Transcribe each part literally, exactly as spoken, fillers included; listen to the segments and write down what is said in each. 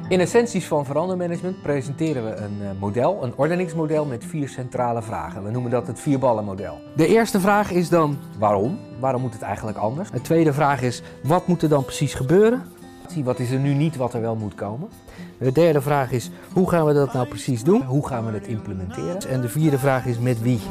In Essenties van Verandermanagement presenteren we een model, een ordeningsmodel met vier centrale vragen. We noemen dat het vierballenmodel. De eerste vraag is dan waarom? Waarom moet het eigenlijk anders? De tweede vraag is wat moet er dan precies gebeuren? Wat is er nu niet wat er wel moet komen? De derde vraag is hoe gaan we dat nou precies doen? Hoe gaan we het implementeren? En de vierde vraag is met wie?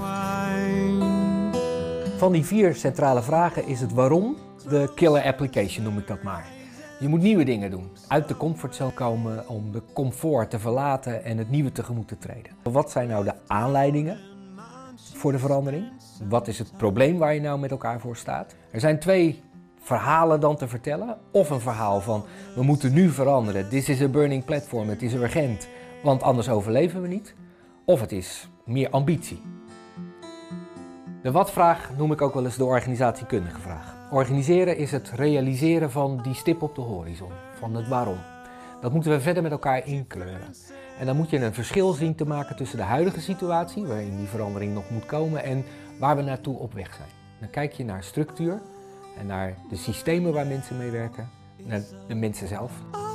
Van die vier centrale vragen is het waarom de killer application, noem ik dat maar. Je moet nieuwe dingen doen. Uit de comfortzone komen om de comfort te verlaten en het nieuwe tegemoet te treden. Wat zijn nou de aanleidingen voor de verandering? Wat is het probleem waar je nou met elkaar voor staat? Er zijn twee verhalen dan te vertellen. Of een verhaal van we moeten nu veranderen. This is a burning platform. Het is urgent, want anders overleven we niet. Of het is meer ambitie. De wat-vraag noem ik ook wel eens de organisatiekundige vraag. Organiseren is het realiseren van die stip op de horizon, van het waarom. Dat moeten we verder met elkaar inkleuren. En dan moet je een verschil zien te maken tussen de huidige situatie, waarin die verandering nog moet komen, en waar we naartoe op weg zijn. Dan kijk je naar structuur en naar de systemen waar mensen mee werken, naar de mensen zelf.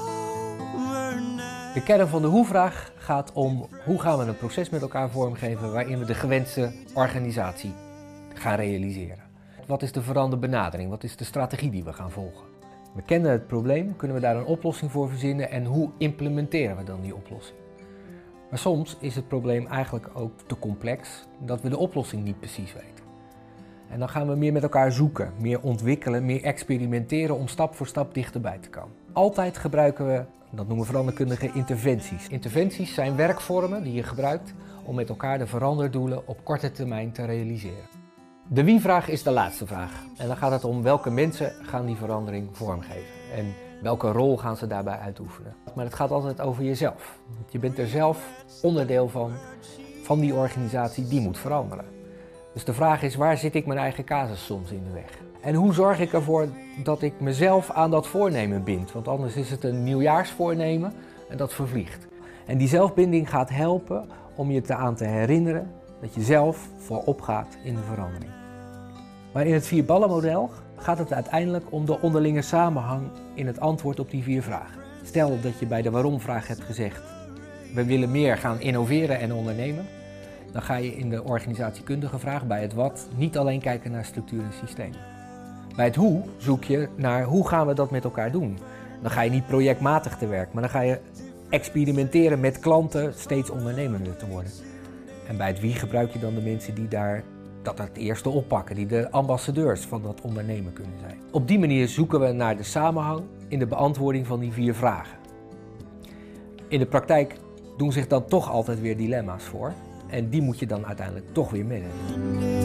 De kern van de hoe-vraag gaat om hoe gaan we een proces met elkaar vormgeven waarin we de gewenste organisatie gaan realiseren. Wat is de veranderbenadering? Wat is de strategie die we gaan volgen? We kennen het probleem, kunnen we daar een oplossing voor verzinnen en hoe implementeren we dan die oplossing? Maar soms is het probleem eigenlijk ook te complex dat we de oplossing niet precies weten. En dan gaan we meer met elkaar zoeken, meer ontwikkelen, meer experimenteren om stap voor stap dichterbij te komen. Altijd gebruiken we, dat noemen veranderkundigen, interventies. Interventies zijn werkvormen die je gebruikt om met elkaar de veranderdoelen op korte termijn te realiseren. De wie-vraag is de laatste vraag. En dan gaat het om welke mensen gaan die verandering vormgeven. En welke rol gaan ze daarbij uitoefenen. Maar het gaat altijd over jezelf. Je bent er zelf onderdeel van, van die organisatie die moet veranderen. Dus de vraag is, waar zit ik mijn eigen casus soms in de weg? En hoe zorg ik ervoor dat ik mezelf aan dat voornemen bind? Want anders is het een nieuwjaarsvoornemen en dat vervliegt. En die zelfbinding gaat helpen om je eraan te herinneren dat je zelf voorop gaat in de verandering. Maar in het vierballenmodel gaat het uiteindelijk om de onderlinge samenhang in het antwoord op die vier vragen. Stel dat je bij de waarom-vraag hebt gezegd, we willen meer gaan innoveren en ondernemen. Dan ga je in de organisatiekundige vraag bij het wat niet alleen kijken naar structuur en systemen. Bij het hoe zoek je naar hoe gaan we dat met elkaar doen. Dan ga je niet projectmatig te werk, maar dan ga je experimenteren met klanten steeds ondernemender te worden. En bij het wie gebruik je dan de mensen die daar dat het eerste oppakken, die de ambassadeurs van dat ondernemen kunnen zijn. Op die manier zoeken we naar de samenhang in de beantwoording van die vier vragen. In de praktijk doen zich dan toch altijd weer dilemma's voor en die moet je dan uiteindelijk toch weer managen.